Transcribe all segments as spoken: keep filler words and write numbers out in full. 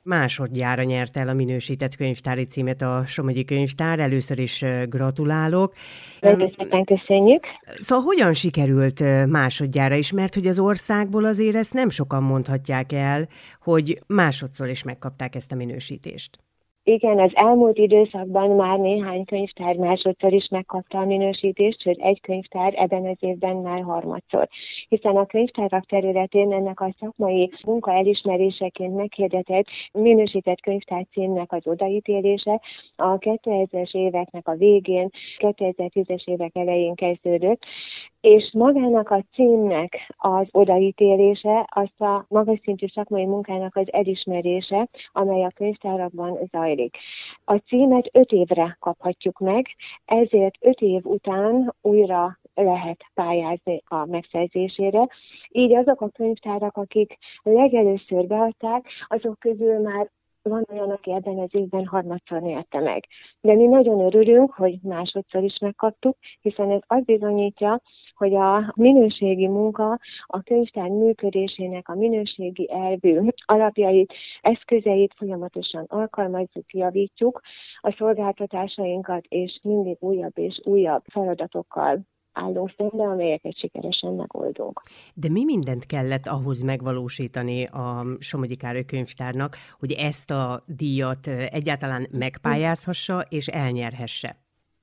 Másodjára nyerte el a minősített könyvtári címet a Somogyi Könyvtár. Először is gratulálok. Nagyon szépen köszönjük. Szóval hogyan sikerült másodjára is? Mert hogy az országból azért ezt nem sokan mondhatják el, hogy másodszor is megkapták ezt a minősítést. Igen, az elmúlt időszakban már néhány könyvtár másodszor is megkapta a minősítést, sőt egy könyvtár ebben az évben már harmadszor. Hiszen a könyvtárak területén ennek a szakmai munka elismeréseként meghirdetett minősített könyvtár címnek az odaítélése a kétezres éveknek a végén, kétezer-tízes évek elején kezdődött, és magának a címnek az odaítélése, azt a magas szintű szakmai munkának az elismerése, amely a könyvtárakban zajlik. A címet öt évre kaphatjuk meg, ezért öt év után újra lehet pályázni a megszerzésére. Így azok a könyvtárak, akik legelőször beadták, azok közül már van olyan, aki ebben az évben harmadszor nyerte meg. De mi nagyon örülünk, hogy másodszor is megkaptuk, hiszen ez azt bizonyítja, hogy a minőségi munka, a könyvtár működésének a minőségi elvű alapjait, eszközeit folyamatosan alkalmazzuk, javítjuk a szolgáltatásainkat, és mindig újabb és újabb feladatokkal állunk szembe, amelyeket sikeresen megoldunk. De mi mindent kellett ahhoz megvalósítani a Somogyi Károly Könyvtárnak, hogy ezt a díjat egyáltalán megpályázhassa és elnyerhesse?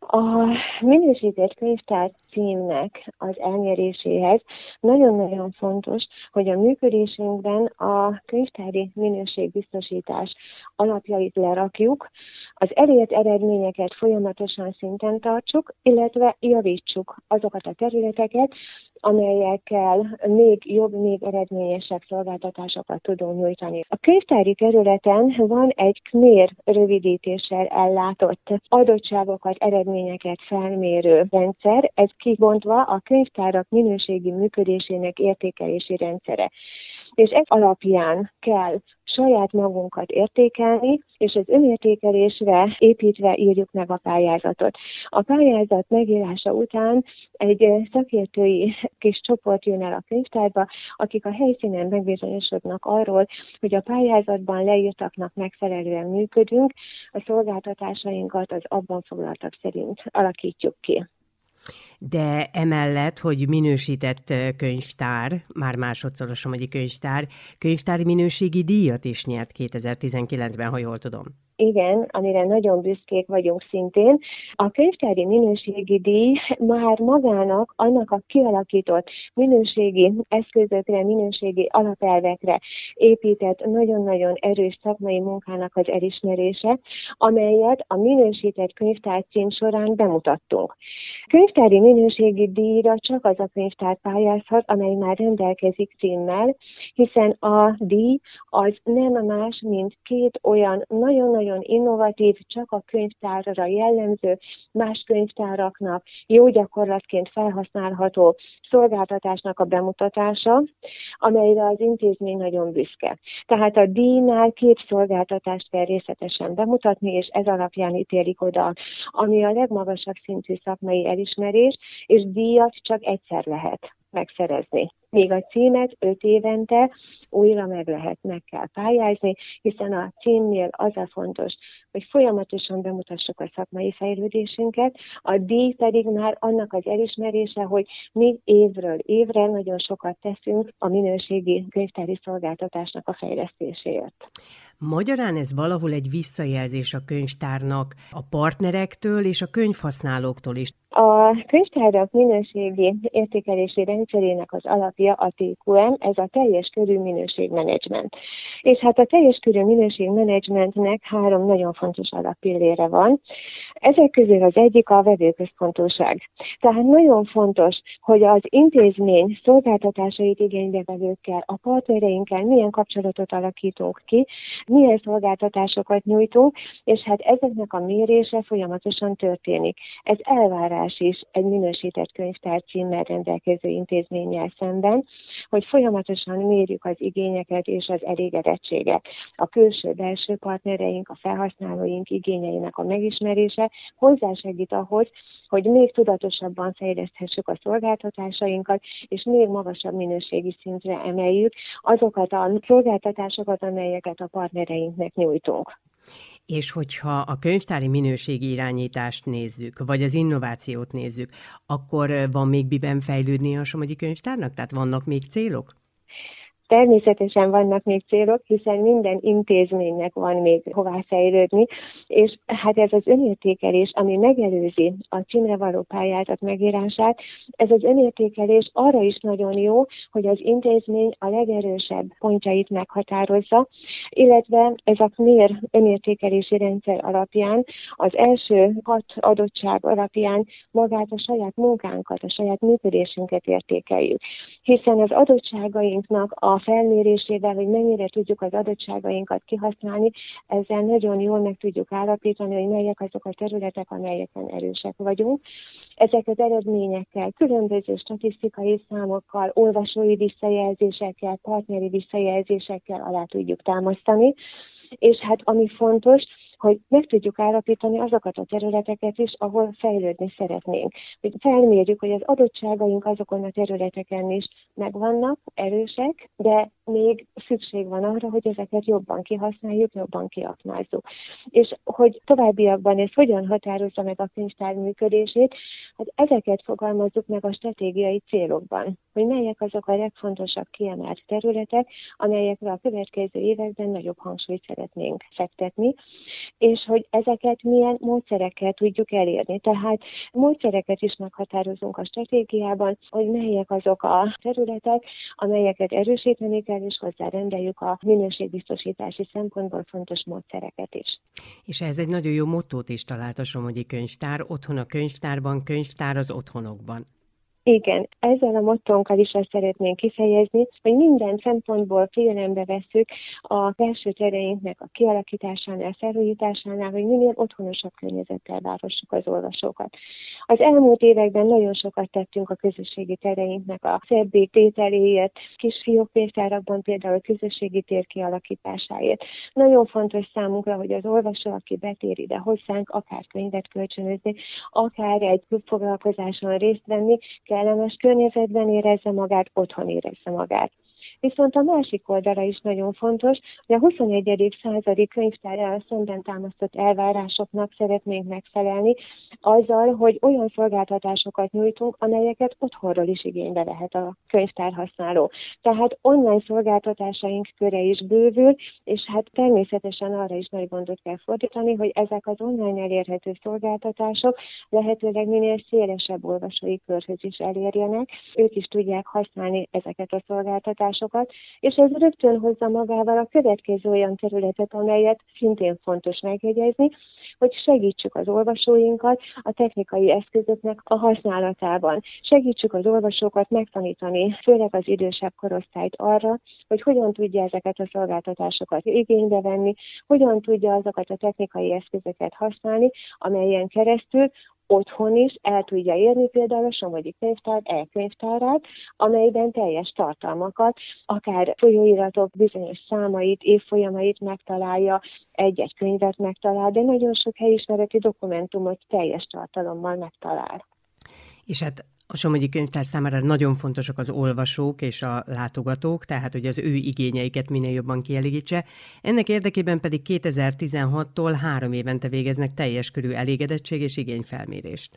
A minősített könyvtár címnek az elnyeréséhez nagyon-nagyon fontos, hogy a működésünkben a könyvtári minőségbiztosítás alapjait lerakjuk, az elért eredményeket folyamatosan szinten tartsuk, illetve javítsuk azokat a területeket, amelyekkel még jobb, még eredményesebb szolgáltatásokat tudunk nyújtani. A könyvtári területen van egy ká em é er rövidítéssel ellátott adottságokat, eredményeket felmérő rendszer, ez kibontva a könyvtárak minőségi működésének értékelési rendszere. És ez alapján kell saját magunkat értékelni, és az önértékelésre építve írjuk meg a pályázatot. A pályázat megírása után egy szakértői kis csoport jön el a könyvtárba, akik a helyszínen megbizonyosodnak arról, hogy a pályázatban leírtaknak megfelelően működünk, a szolgáltatásainkat az abban foglaltak szerint alakítjuk ki. De emellett, hogy minősített könyvtár, már másodszor a Somogyi Könyvtár, könyvtári minőségi díjat is nyert kétezer-tizenkilencben, ha jól tudom. Igen, amire nagyon büszkék vagyunk szintén. A könyvtári minőségi díj már magának, annak a kialakított minőségi eszközökre, minőségi alapelvekre épített nagyon-nagyon erős szakmai munkának az elismerése, amelyet a minősített könyvtár cím során bemutattunk. Könyvtári minőségi díjra csak az a könyvtár pályázhat, amely már rendelkezik címmel, hiszen a díj az nem más, mint két olyan nagyon-nagyon innovatív, csak a könyvtárra jellemző, más könyvtáraknak jó gyakorlatként felhasználható szolgáltatásnak a bemutatása, amelyre az intézmény nagyon büszke. Tehát a díjnál két szolgáltatást kell részletesen bemutatni, és ez alapján ítélik oda, ami a legmagasabb szintű szakmai elismerés, és díjat csak egyszer lehet megszerezni. Míg a címet öt évente újra meg lehet, meg kell pályázni, hiszen a címnél az a fontos, hogy folyamatosan bemutassuk a szakmai fejlődésünket, a díj pedig már annak az elismerése, hogy mi évről évre nagyon sokat teszünk a minőségi könyvtári szolgáltatásnak a fejlesztéséért. Magyarán ez valahol egy visszajelzés a könyvtárnak a partnerektől és a könyvhasználóktól is. A könyvtárak minőségi értékelési rendszerének az alapja a té kú em, ez a teljes körű minőségmenedzsment. És hát a teljes körű minőségmenedzsmentnek három nagyon fontos alappillére van. Ezek közül az egyik a vevőközpontúság. Tehát nagyon fontos, hogy az intézmény szolgáltatásait igénybevevőkkel, a partnereinkkel milyen kapcsolatot alakítunk ki, milyen szolgáltatásokat nyújtunk, és hát ezeknek a mérése folyamatosan történik. Ez elvárás eljárás is egy minősített könyvtár címmel rendelkező intézménnyel szemben, hogy folyamatosan mérjük az igényeket és az elégedettséget. A külső-belső partnereink, a felhasználóink igényeinek a megismerése hozzásegít ahhoz, hogy még tudatosabban fejleszthessük a szolgáltatásainkat, és még magasabb minőségi szintre emeljük azokat a szolgáltatásokat, amelyeket a partnereinknek nyújtunk. És hogyha a könyvtári minőségi irányítást nézzük, vagy az innovációt nézzük, akkor van még miben fejlődni a Somogyi Könyvtárnak? Tehát vannak még célok? Természetesen vannak még célok, hiszen minden intézménynek van még hová fejlődni, és hát ez az önértékelés, ami megelőzi a címre való pályázat megírását, ez az önértékelés arra is nagyon jó, hogy az intézmény a legerősebb pontjait meghatározza, illetve ez a KNÉR önértékelési rendszer alapján, az első hat adottság alapján magát a saját munkánkat, a saját működésünket értékeljük. Hiszen az adottságainknak a felmérésével, hogy mennyire tudjuk az adottságainkat kihasználni, ezzel nagyon jól meg tudjuk állapítani, hogy melyek azok a területek, amelyeken erősek vagyunk. Ezeket eredményekkel, különböző statisztikai számokkal, olvasói visszajelzésekkel, partneri visszajelzésekkel alá tudjuk támasztani. És hát ami fontos, hogy meg tudjuk állapítani azokat a területeket is, ahol fejlődni szeretnénk. Hogy felmérjük, hogy az adottságaink azokon a területeken is megvannak, erősek, de még szükség van arra, hogy ezeket jobban kihasználjuk, jobban kiaknázzuk. És hogy továbbiakban ez hogyan határozza meg a könyvtár működését, hát ezeket fogalmazzuk meg a stratégiai célokban, hogy melyek azok a legfontosabb kiemelt területek, amelyekre a következő években nagyobb hangsúlyt szeretnénk fektetni, és hogy ezeket milyen módszerekkel tudjuk elérni. Tehát módszereket is meghatározunk a stratégiában, hogy melyek azok a területek, amelyeket erősíteni kell, és hozzárendeljük a minőségbiztosítási szempontból fontos módszereket is. És ez egy nagyon jó mottót is talált a Somogyi Könyvtár, otthon a könyvtárban, könyvtár az otthonokban. Igen, ezzel a mottónkkal is azt szeretnénk kifejezni, hogy minden szempontból figyelembe vesszük a belső tereinknek a kialakításánál, felújításánál, hogy minél otthonosabb környezettel várhassuk az olvasókat. Az elmúlt években nagyon sokat tettünk a közösségi tereinknek a szebbé tételéért, kisfiók könyvtárakban például a közösségi tér kialakításáért. Nagyon fontos számunkra, hogy az olvasó, aki betér ide hozzánk, akár könyvet kölcsönözni, akár egy klubfoglalkozáson részt venni, kellemes környezetben érezze magát, otthon érezze magát. Viszont a másik oldala is nagyon fontos, hogy a huszonegyedik századi könyvtárral szemben támasztott elvárásoknak szeretnénk megfelelni, azzal, hogy olyan szolgáltatásokat nyújtunk, amelyeket otthonról is igénybe vehet a könyvtárhasználó. Tehát online szolgáltatásaink köre is bővül, és hát természetesen arra is nagy gondot kell fordítani, hogy ezek az online elérhető szolgáltatások lehetőleg minél szélesebb olvasói körhöz is elérjenek, ők is tudják használni ezeket a szolgáltatásokat, és ez rögtön hozza magával a következő olyan területet, amelyet szintén fontos megjegyezni, hogy segítsük az olvasóinkat a technikai eszközöknek a használatában. Segítsük az olvasókat megtanítani, főleg az idősebb korosztályt arra, hogy hogyan tudja ezeket a szolgáltatásokat igénybe venni, hogyan tudja azokat a technikai eszközöket használni, amelyen keresztül otthon is el tudja érni például a Somogyi Könyvtár e-könyvtárát, amelyben teljes tartalmakat, akár folyóiratok bizonyos számait, évfolyamait megtalálja, egy-egy könyvet megtalál, de nagyon sok helyismereti dokumentumot teljes tartalommal megtalál. És hát a Somogyi Könyvtár számára nagyon fontosak az olvasók és a látogatók, tehát hogy az ő igényeiket minél jobban kielégítse. Ennek érdekében pedig kétezer-tizenhattól három évente végeznek teljes körű elégedettség és igényfelmérést.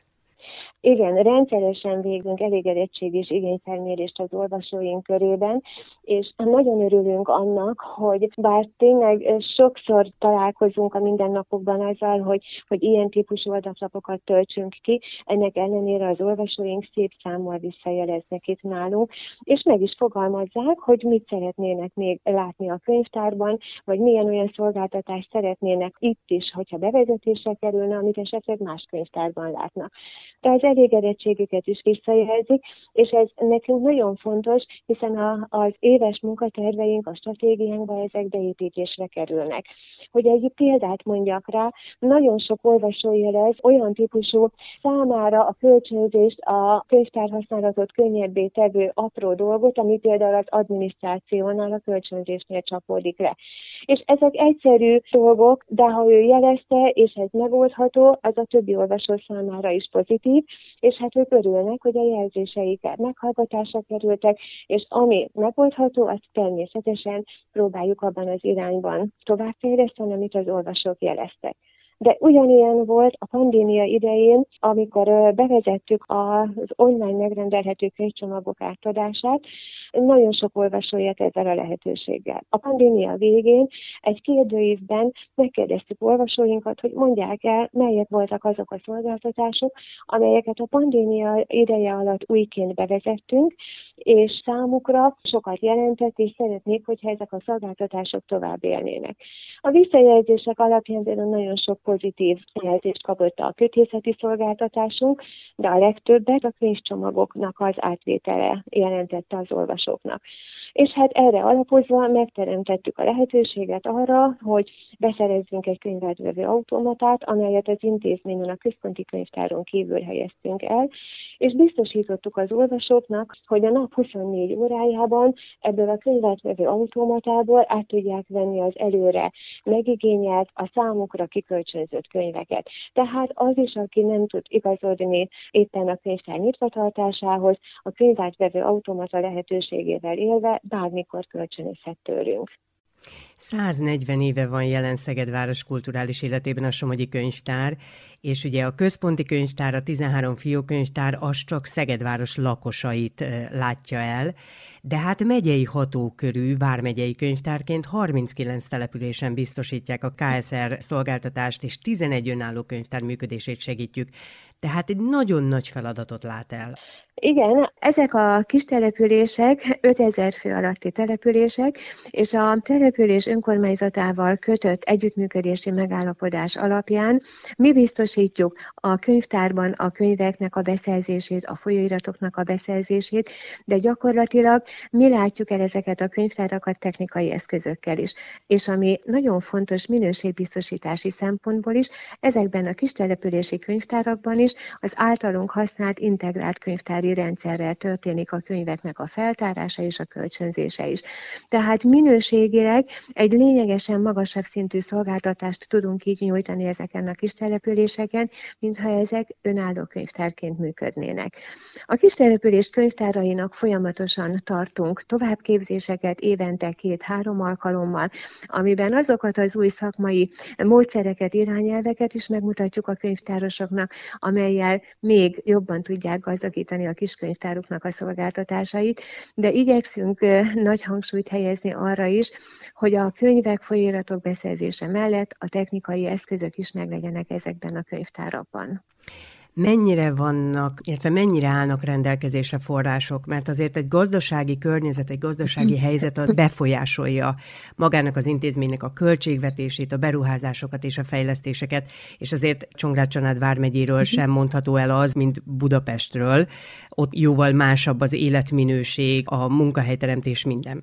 Igen, rendszeresen végzünk elégedettség és igényfelmérést az olvasóink körében, és nagyon örülünk annak, hogy bár tényleg sokszor találkozunk a mindennapokban azzal, hogy, hogy ilyen típusú adaklapokat töltsünk ki, ennek ellenére az olvasóink szép számmal visszajeleznek itt nálunk, és meg is fogalmazzák, hogy mit szeretnének még látni a könyvtárban, vagy milyen olyan szolgáltatást szeretnének itt is, hogyha bevezetésre kerülne, amit esetleg más könyvtárban látnak. De az elégedettségüket is visszajelzik, és ez nekünk nagyon fontos, hiszen a, az éves munkaterveink, a stratégiánkban ezek beépítésre kerülnek. Hogy egy példát mondjak rá, nagyon sok olvasó jelez olyan típusú számára a kölcsönzést, a könyvtárhasználatot könnyebbé tevő apró dolgot, ami például az adminisztrációnál, a kölcsönzésnél csapódik le. És ezek egyszerű dolgok, de ha ő jelezte, és ez megoldható, az a többi olvasó számára is pozitív, és hát ők örülnek, hogy a jelzéseiket meghallgatásra kerültek, és ami megoldható, azt természetesen próbáljuk abban az irányban továbbfejleszteni, amit az olvasók jeleztek. De ugyanilyen volt a pandémia idején, amikor bevezettük az online megrendelhető könyvcsomagok átadását, nagyon sok olvasó jött ezzel a lehetőséggel. A pandémia végén egy kérdőívben megkérdeztük olvasóinkat, hogy mondják el, melyek voltak azok a szolgáltatások, amelyeket a pandémia ideje alatt újként bevezettünk, és számukra sokat jelentett, és szeretnék, hogyha ezek a szolgáltatások tovább élnének. A visszajelzések alapján például nagyon sok pozitív jelzést kapott a kötészeti szolgáltatásunk, de a legtöbbet a könyvcsomagoknak az átvétele jelentette az olvasóknak. És hát erre alapozva megteremtettük a lehetőséget arra, hogy beszerezzünk egy könyvátvevő automatát, amelyet az intézményen a központi könyvtáron kívül helyeztünk el, és biztosítottuk az olvasóknak, hogy a nap huszonnégy órájában ebből a könyvátvevő automatából át tudják venni az előre megigényelt, a számukra kikölcsönzött könyveket. Tehát az is, aki nem tud igazodni éppen a könyvtár nyitvatartásához, a könyvátvevő automata lehetőségével élve bármikor kölcsönözhet tőlünk. száznegyven éve van jelen Szeged város kulturális életében a Somogyi Könyvtár, és ugye a központi könyvtár, a tizenhárom fiókönyvtár, az csak Szeged város lakosait látja el, de hát megyei hatókörű vármegyei könyvtárként harminckilenc településen biztosítják a ká es er szolgáltatást, és tizenegy önálló könyvtár működését segítjük. Tehát egy nagyon nagy feladatot lát el. Igen, ezek a kis települések ötezer fő alatti települések, és a település önkormányzatával kötött együttműködési megállapodás alapján mi biztosítjuk a könyvtárban a könyveknek a beszerzését, a folyóiratoknak a beszerzését, de gyakorlatilag mi látjuk el ezeket a könyvtárakat technikai eszközökkel is. És ami nagyon fontos minőségbiztosítási szempontból is, ezekben a kis települési könyvtárakban is az általunk használt integrált könyvtári rendszerrel történik a könyveknek a feltárása és a kölcsönzése is. Tehát minőségileg egy lényegesen magasabb szintű szolgáltatást tudunk így nyújtani ezeken a kis településeken, mintha ezek önálló könyvtárként működnének. A kis település könyvtárainak folyamatosan tartunk továbbképzéseket évente két-három alkalommal, amiben azokat az új szakmai módszereket, irányelveket is megmutatjuk a könyvtárosoknak, amellyel még jobban tudják gazdagítani a kiskönyvtáruknak a szolgáltatásait, de igyekszünk nagy hangsúlyt helyezni arra is, hogy a könyvek, folyóiratok beszerzése mellett a technikai eszközök is meglegyenek ezekben a könyvtárakban. Mennyire vannak, illetve mennyire állnak rendelkezésre források, mert azért egy gazdasági környezet, egy gazdasági helyzet az befolyásolja magának az intézménynek a költségvetését, a beruházásokat és a fejlesztéseket, és azért Csongrád-Csanád vármegyéről sem mondható el az, mint Budapestről. Ott jóval másabb az életminőség, a munkahelyteremtés, minden.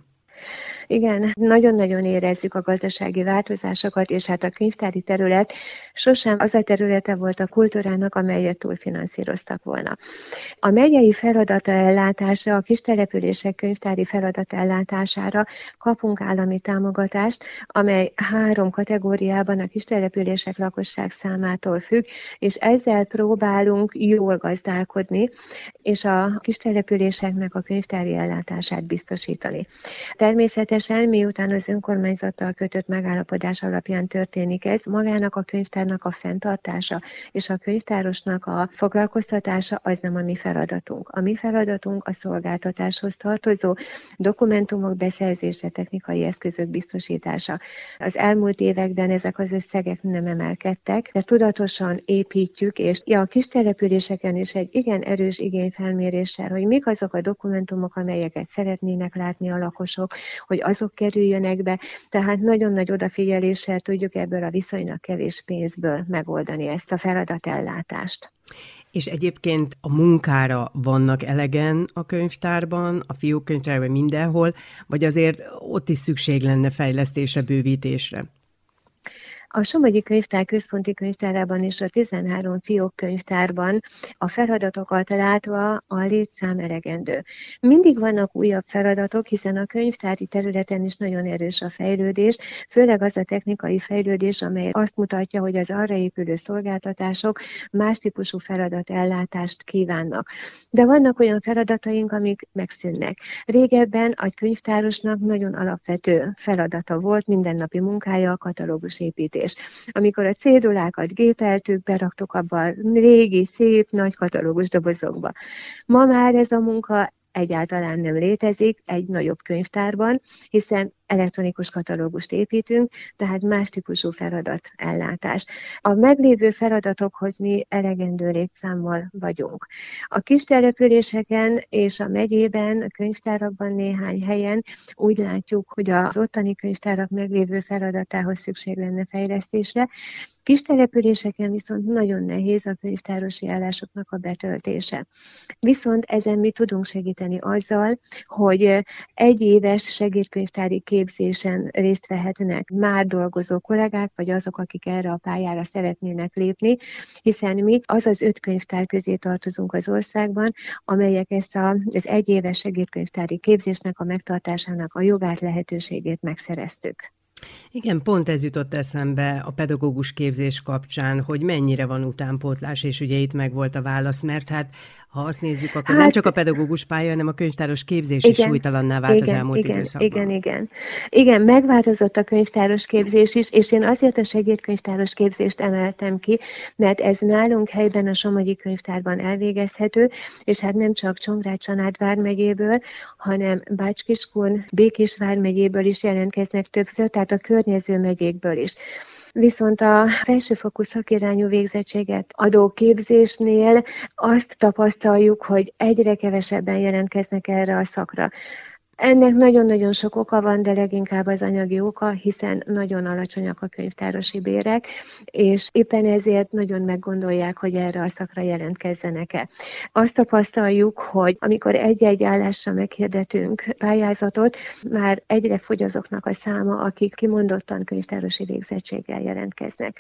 Igen, nagyon-nagyon érezzük a gazdasági változásokat, és hát a könyvtári terület sosem az a területe volt a kultúrának, amelyet túlfinanszíroztak volna. A megyei feladatellátása, a kis települések könyvtári feladatellátására kapunk állami támogatást, amely három kategóriában a kis települések lakosság számától függ, és ezzel próbálunk jól gazdálkodni, és a kis településeknek a könyvtári ellátását biztosítani. Természetesen, miután az önkormányzattal kötött megállapodás alapján történik ez, magának a könyvtárnak a fenntartása és a könyvtárosnak a foglalkoztatása az nem a mi feladatunk. A mi feladatunk a szolgáltatáshoz tartozó dokumentumok beszerzése, technikai eszközök biztosítása. Az elmúlt években ezek az összegek nem emelkedtek, de tudatosan építjük, és ja, a kis településeken is egy igen erős igényfelméréssel, hogy mik azok a dokumentumok, amelyeket szeretnének látni a lakosok, hogy azok kerüljönek be, tehát nagyon nagy odafigyeléssel tudjuk ebből a viszonylag kevés pénzből megoldani ezt a feladatellátást. És egyébként a munkára vannak elegen a könyvtárban, a fiókkönyvtárban, mindenhol, vagy azért ott is szükség lenne fejlesztésre, bővítésre? A Somogyi Könyvtár központi könyvtárában és a tizenhárom fiókkönyvtárban a feladatokat látva a létszám elegendő. Mindig vannak újabb feladatok, hiszen a könyvtári területen is nagyon erős a fejlődés, főleg az a technikai fejlődés, amely azt mutatja, hogy az arra épülő szolgáltatások más típusú feladatellátást kívánnak. De vannak olyan feladataink, amik megszűnnek. Régebben a könyvtárosnak nagyon alapvető feladata volt, mindennapi munkája a katalógusépítés. Amikor a cédulákat gépeltük, beraktuk abba a régi, szép, nagy katalógus dobozokba. Ma már ez a munka egyáltalán nem létezik egy nagyobb könyvtárban, hiszen elektronikus katalógust építünk, tehát más típusú feladatellátás. A meglévő feladatokhoz mi elegendő létszámmal vagyunk. A kis településeken és a megyében, a könyvtárakban néhány helyen úgy látjuk, hogy az ottani könyvtárak meglévő feladatához szükség lenne fejlesztésre. Kis településeken viszont nagyon nehéz a könyvtárosi állásoknak a betöltése. Viszont ezen mi tudunk segíteni azzal, hogy egyéves segédkönyvtári képzésen részt vehetnek már dolgozó kollégák, vagy azok, akik erre a pályára szeretnének lépni, hiszen mi az az öt könyvtár közé tartozunk az országban, amelyek ezt a, az egyéves segédkönyvtári képzésnek a megtartásának a jogát, lehetőségét megszereztük. Igen, pont ez jutott eszembe a pedagógus képzés kapcsán, hogy mennyire van utánpótlás, és ugye itt meg volt a válasz, mert hát ha azt nézzük, akkor hát, nem csak a pedagógus pálya, hanem a könyvtáros képzés igen, is súlytalanná vált igen, az elmúlt igen, időszakban. Igen, igen. Igen, megváltozott a könyvtáros képzés is, és én azért a segédkönyvtáros képzést emeltem ki, mert ez nálunk helyben a Somogyi Könyvtárban elvégezhető, és hát nem csak Csongrád-Csanád vármegyéből, hanem Bács-Kiskun, Békés vármegyéből is jelentkeznek többször, tehát a környező megyékből is. Viszont a felsőfokú szakirányú végzettséget adó képzésnél azt tapasztaljuk, hogy egyre kevesebben jelentkeznek erre a szakra. Ennek nagyon-nagyon sok oka van, de leginkább az anyagi oka, hiszen nagyon alacsonyak a könyvtárosi bérek, és éppen ezért nagyon meggondolják, hogy erre a szakra jelentkezzenek-e. Azt tapasztaljuk, hogy amikor egy-egy állásra meghirdetünk pályázatot, már egyre fogy azoknak a száma, akik kimondottan könyvtárosi végzettséggel jelentkeznek.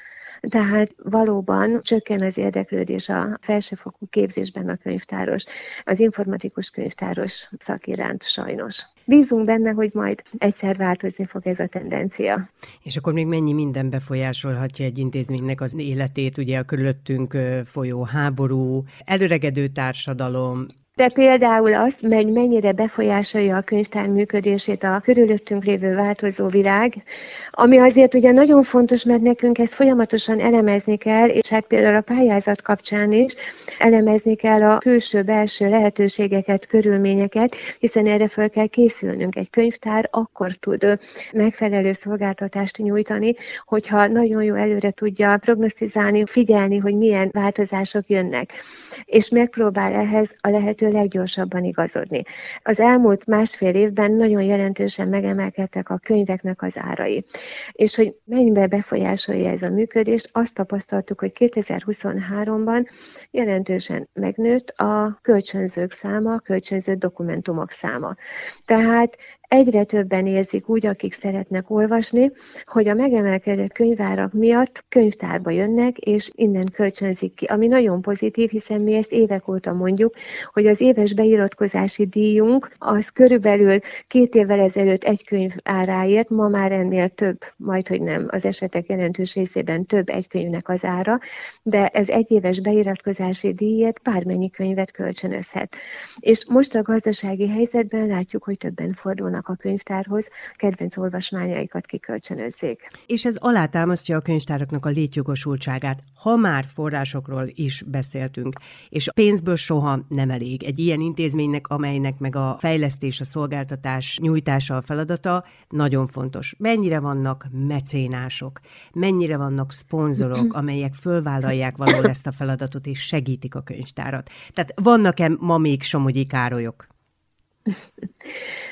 Tehát valóban csökken az érdeklődés a felsőfokú képzésben a könyvtáros, az informatikus könyvtáros szak iránt sajnos. Bízunk benne, hogy majd egyszer változni fog ez a tendencia. És akkor még mennyi minden befolyásolhatja egy intézménynek az életét, ugye a körülöttünk folyó háború, előregedő társadalom, de például azt, hogy mennyire befolyásolja a könyvtár működését a körülöttünk lévő változó világ, ami azért ugye nagyon fontos, mert nekünk ezt folyamatosan elemezni kell, és hát például a pályázat kapcsán is elemezni kell a külső-belső lehetőségeket, körülményeket, hiszen erre fel kell készülnünk. Egy könyvtár akkor tud megfelelő szolgáltatást nyújtani, hogyha nagyon jó előre tudja prognosztizálni, figyelni, hogy milyen változások jönnek, és megpróbál ehhez a lehető leggyorsabban igazodni. Az elmúlt másfél évben nagyon jelentősen megemelkedtek a könyveknek az árai. És hogy mennyiben befolyásolja ez a működést, azt tapasztaltuk, hogy kétezer-huszonháromban jelentősen megnőtt a kölcsönzők száma, a kölcsönző dokumentumok száma. Tehát egyre többen érzik úgy, akik szeretnek olvasni, hogy a megemelkedett könyvárak miatt könyvtárba jönnek, és innen kölcsönzik ki, ami nagyon pozitív, hiszen mi ezt évek óta mondjuk, hogy az éves beiratkozási díjunk az körülbelül két évvel ezelőtt egy könyv áráért, ma már ennél több, majdhogy nem, az esetek jelentős részében több egy könyvnek az ára, de ez egy éves beiratkozási díjért bármennyi könyvet kölcsönözhet. És most a gazdasági helyzetben látjuk, hogy többen fordulnak a könyvtárhoz, kedvenc olvasmányaikat kikölcsönözzék. És ez alátámasztja a könyvtáraknak a létjogosultságát, ha már forrásokról is beszéltünk, és pénzből soha nem elég. Egy ilyen intézménynek, amelynek meg a fejlesztés, a szolgáltatás nyújtása a feladata, nagyon fontos. Mennyire vannak mecénások, mennyire vannak szponzorok, amelyek fölvállalják valahol ezt a feladatot, és segítik a könyvtárat. Tehát vannak-e ma még Somogyi Károlyok?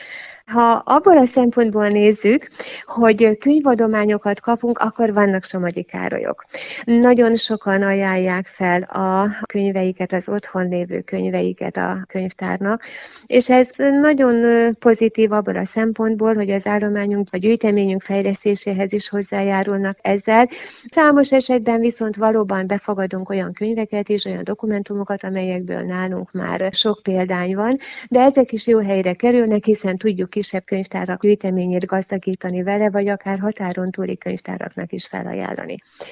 Ha abból a szempontból nézzük, hogy könyvadományokat kapunk, akkor vannak Somogyi Károlyok. Nagyon sokan ajánlják fel a könyveiket, az otthon lévő könyveiket a könyvtárnak, és ez nagyon pozitív abból a szempontból, hogy az állományunk, a gyűjteményünk fejlesztéséhez is hozzájárulnak ezzel. Számos esetben viszont valóban befogadunk olyan könyveket is, olyan dokumentumokat, amelyekből nálunk már sok példány van, de ezek is jó helyre kerülnek, hiszen tudjuk kisebb könyvtárak gyűjteményét gazdagítani vele, vagy akár határon túli könyvtáraknak is felajánlani.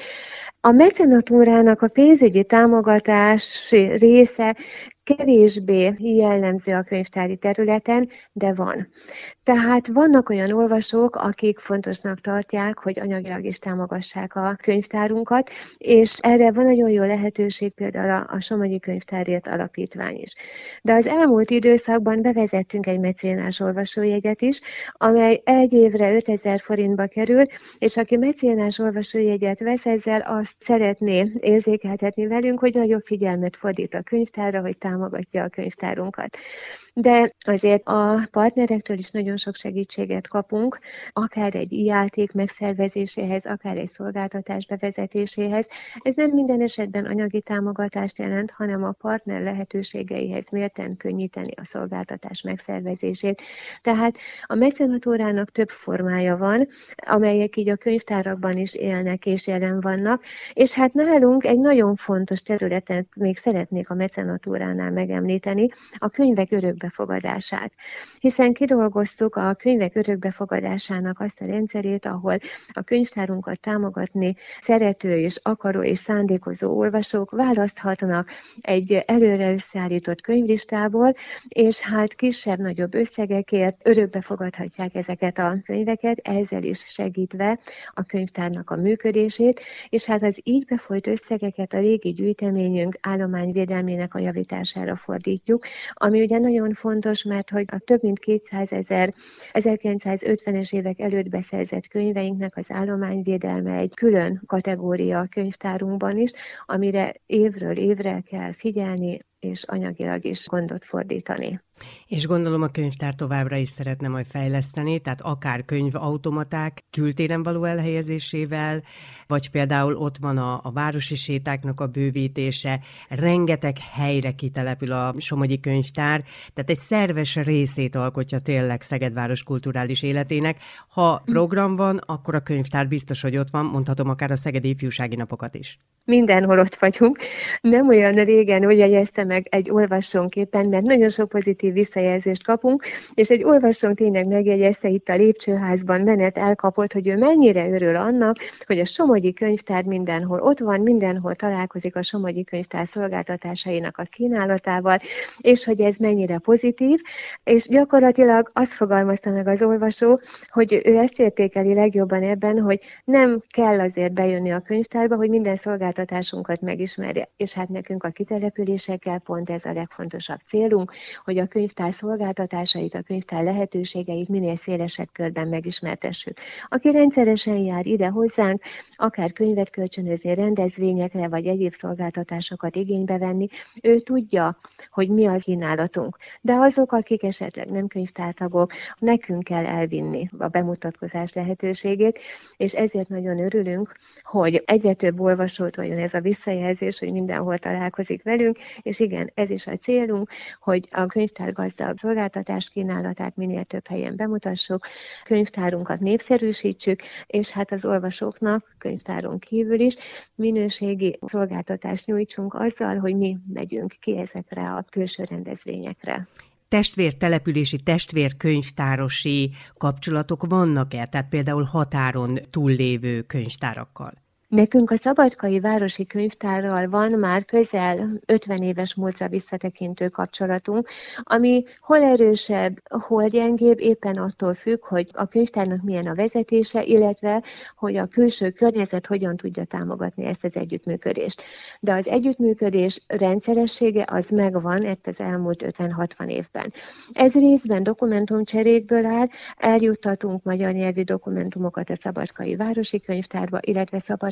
A mecenatúrának a pénzügyi támogatás része kevésbé jellemző a könyvtári területen, de van. Tehát vannak olyan olvasók, akik fontosnak tartják, hogy anyagilag is támogassák a könyvtárunkat, és erre van nagyon jó lehetőség például a, a Somogyi Könyvtárért Alapítvány is. De az elmúlt időszakban bevezettünk egy mecénás olvasójegyet is, amely egy évre ötezer forintba kerül, és aki mecénás olvasójegyet vesz, ezzel azt szeretné érzékeltetni velünk, hogy nagyobb figyelmet fordít a könyvtárra, hogy támogatja a könyvtárunkat. De azért a partnerektől is nagyon sok segítséget kapunk, akár egy játék megszervezéséhez, akár egy szolgáltatás bevezetéséhez. Ez nem minden esetben anyagi támogatást jelent, hanem a partner lehetőségeihez mérten könnyíteni a szolgáltatás megszervezését. Tehát a mecenatúrának több formája van, amelyek így a könyvtárakban is élnek és jelen vannak, és hát nálunk egy nagyon fontos területet még szeretnék a mecenatúránál megemlíteni, a könyvek örökbefogadását. Hiszen kidolgoztuk a könyvek örökbefogadásának azt a rendszerét, ahol a könyvtárunkat támogatni szerető és akaró és szándékozó olvasók választhatnak egy előre összeállított könyvlistából, és hát kisebb-nagyobb összegekért örökbefogadhatják ezeket a könyveket, ezzel is segítve a könyvtárnak a működését, és hát az így befolyt összegeket a régi gyűjteményünk állományvédelmének a javítására fordítjuk, ami ugye nagyon fontos, mert hogy a több mint kétszázezer ezerkilencszázötvenes évek előtt beszerzett könyveinknek az állományvédelme egy külön kategória a könyvtárunkban is, amire évről évre kell figyelni, és anyagilag is gondot fordítani. És gondolom a könyvtár továbbra is szeretne majd fejleszteni, tehát akár könyvautomaták kültéren való elhelyezésével, vagy például ott van a, a városi sétáknak a bővítése, rengeteg helyre kitelepül a Somogyi Könyvtár, tehát egy szerves részét alkotja tényleg Szegedváros kulturális életének. Ha program van, akkor a könyvtár biztos, hogy ott van, mondhatom akár a Szegedi Ifjúsági Napokat is. Mindenhol ott vagyunk. Nem olyan régen, hogy jegyezte meg egy olvasónk éppen, mert nagyon sok pozitív visszajelzést kapunk, és egy olvasónk tényleg megjegyezte itt a lépcsőházban, menet elkapott, hogy ő mennyire örül annak, hogy a Somogyi Könyvtár mindenhol ott van, mindenhol találkozik a Somogyi Könyvtár szolgáltatásainak a kínálatával, és hogy ez mennyire pozitív, és gyakorlatilag azt fogalmazta meg az olvasó, hogy ő ezt értékeli legjobban ebben, hogy nem kell azért bejönni a könyvtárba, hogy minden szolgáltatásunkat megismerje, és hát nekünk a kitelepülésekkel pont ez a legfontosabb célunk, hogy a könyvtár szolgáltatásait, a könyvtár lehetőségeit minél szélesebb körben megismertessük. Aki rendszeresen jár ide hozzánk, akár könyvet kölcsönözni, rendezvényekre, vagy egyéb szolgáltatásokat igénybe venni, ő tudja, hogy mi a kínálatunk. De azok, akik esetleg nem könyvtártagok, nekünk kell elvinni a bemutatkozás lehetőségét, és ezért nagyon örülünk, hogy egyre több olvasót vajon ez a visszajelzés, hogy mindenhol találkozik velünk, és igen, ez is a célunk, hogy a könyvtár gazdag szolgáltatás kínálatát minél több helyen bemutassuk, könyvtárunkat népszerűsítsük, és hát az olvasóknak könyvtáron kívül is minőségi szolgáltatást nyújtsunk azzal, hogy mi megyünk ki ezekre a külső rendezvényekre. Testvértelepülési, testvérkönyvtárosi kapcsolatok vannak-e? Tehát például határon túllévő könyvtárakkal? Nekünk a Szabadkai Városi Könyvtárral van már közel ötven éves múltra visszatekintő kapcsolatunk, ami hol erősebb, hol gyengébb, éppen attól függ, hogy a könyvtárnak milyen a vezetése, illetve hogy a külső környezet hogyan tudja támogatni ezt az együttműködést. De az együttműködés rendszeressége az megvan itt az elmúlt ötven-hatvan évben. Ez részben dokumentumcserékből áll, eljuttatunk magyar nyelvű dokumentumokat a Szabadkai Városi Könyvtárba, illetve Szabad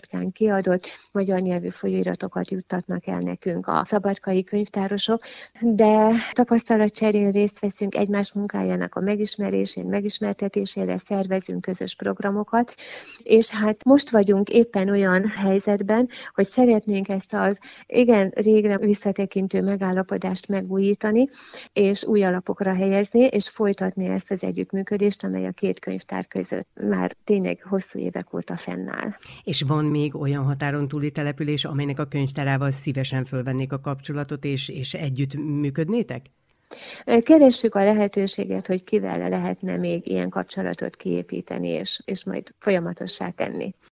alapján kiadott magyar nyelvű folyóiratokat juttatnak el nekünk a szabadkai könyvtárosok, de tapasztalatcserén részt veszünk, egymás munkájának a megismerésén, megismertetésére szervezünk közös programokat, és hát most vagyunk éppen olyan helyzetben, hogy szeretnénk ezt az igen régre visszatekintő megállapodást megújítani, és új alapokra helyezni, és folytatni ezt az együttműködést, amely a két könyvtár között már tényleg hosszú évek óta fennáll. És van még olyan határon túli település, amelynek a könyvtárával szívesen fölvennék a kapcsolatot, és, és együtt működnétek? Keressük a lehetőséget, hogy kivel lehetne még ilyen kapcsolatot kiépíteni, és, és majd folyamatossá tenni.